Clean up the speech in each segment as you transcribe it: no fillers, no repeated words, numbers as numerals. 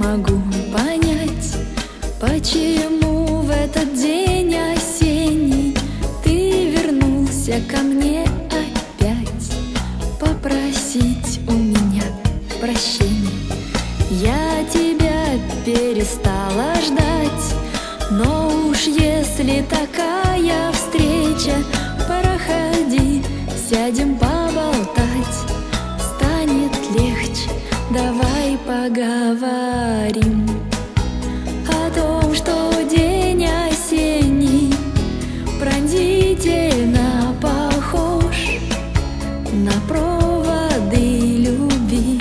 могу понять, почему в этот день осенний ты вернулся ко мне опять попросить у меня прощения. Я тебя перестала ждать, но уж если такая встреча, проходи, сядем поболтать, станет легче, давай поговорим о том, что день осенний пронзительно похож на проводы любви.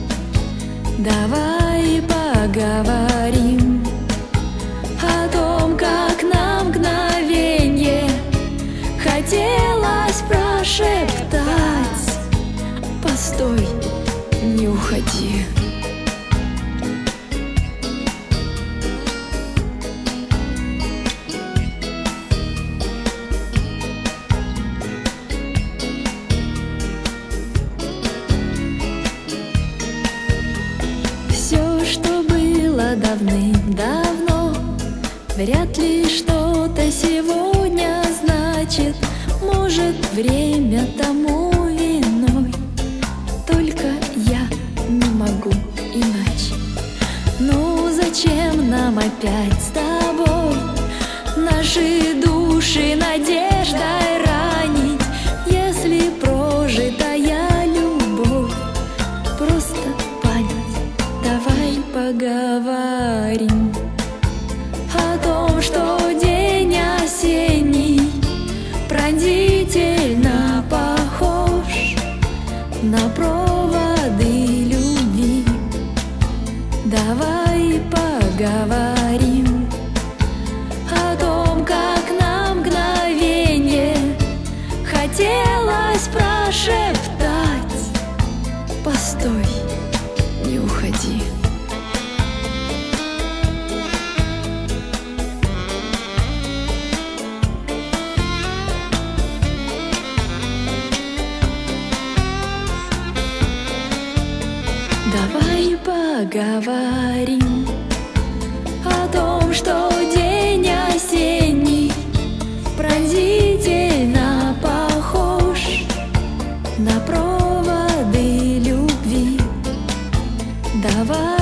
Давай поговорим о том, как на мгновенье хотелось прошептать: постой, не уходи. Все, что было давным-давно, вряд ли что-то сегодня значит. Может, время тому виной, только я не могу иначе. Ну зачем нам опять с тобой наши души надеждой ранить, если прожитая любовь просто память? Давай поговорим о том, что день осенний пронзительно похож на проводы любви. Давай поговорим о том, как на мгновенье хотелось прошептать: постой, не уходи. Давай поговорим о том, что день осенний пронзительно похож на проводы любви. Давай